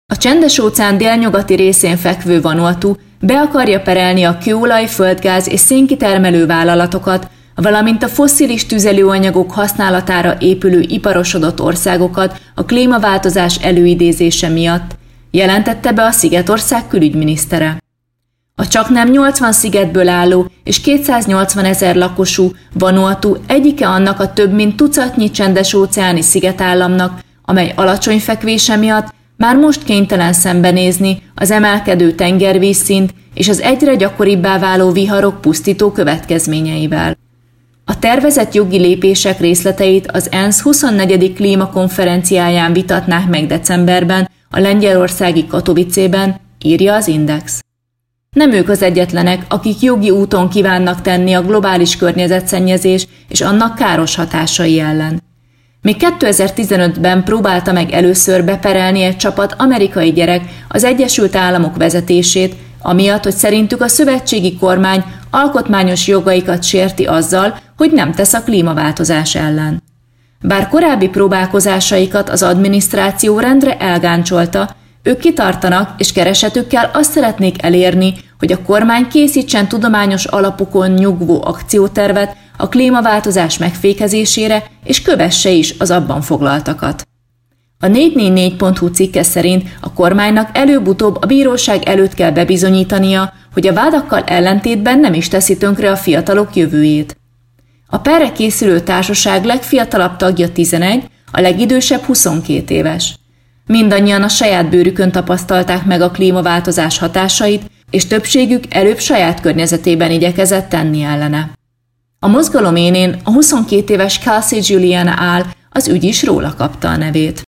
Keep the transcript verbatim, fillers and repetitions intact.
A Csendes-óceán délnyugati részén fekvő Vanuatu be akarja perelni a kőolaj, földgáz és szénkitermelő vállalatokat, valamint a fosszilis tüzelőanyagok használatára épülő iparosodott országokat a klímaváltozás előidézése miatt, jelentette be a szigetország külügyminisztere. A csaknem nyolcvan szigetből álló és kétszáznyolcvan ezer lakosú Vanuatu egyike annak a több mint tucatnyi csendes-óceáni szigetállamnak, amely alacsony fekvése miatt már most kénytelen szembenézni az emelkedő tengervízszint és az egyre gyakoribbá váló viharok pusztító következményeivel. A tervezett jogi lépések részleteit az ENSZ huszonnegyedik klímakonferenciáján vitatnák meg decemberben a lengyelországi Katowicében, írja az Index. Nem ők az egyetlenek, akik jogi úton kívánnak tenni a globális környezetszennyezés és annak káros hatásai ellen. Még kétezer-tizenötben próbálta meg először beperelni egy csapat amerikai gyerek az Egyesült Államok vezetését, amiatt, hogy szerintük a szövetségi kormány alkotmányos jogaikat sérti azzal, hogy nem tesz a klímaváltozás ellen. Bár korábbi próbálkozásaikat az adminisztráció rendre elgáncsolta, ők kitartanak és keresetükkel azt szeretnék elérni, hogy a kormány készítsen tudományos alapokon nyugvó akciótervet a klímaváltozás megfékezésére, és kövesse is az abban foglaltakat. A négy négy négy pont hu cikke szerint a kormánynak előbb-utóbb a bíróság előtt kell bebizonyítania, hogy a vádakkal ellentétben nem is teszi tönkre a fiatalok jövőjét. A perre készülő társaság legfiatalabb tagja tizenegy, a legidősebb huszonkét éves. Mindannyian a saját bőrükön tapasztalták meg a klímaváltozás hatásait, és többségük előbb saját környezetében igyekezett tenni ellene. A mozgalom énén a huszonkét éves Kelsey Juliana áll, az ügy is róla kapta a nevét.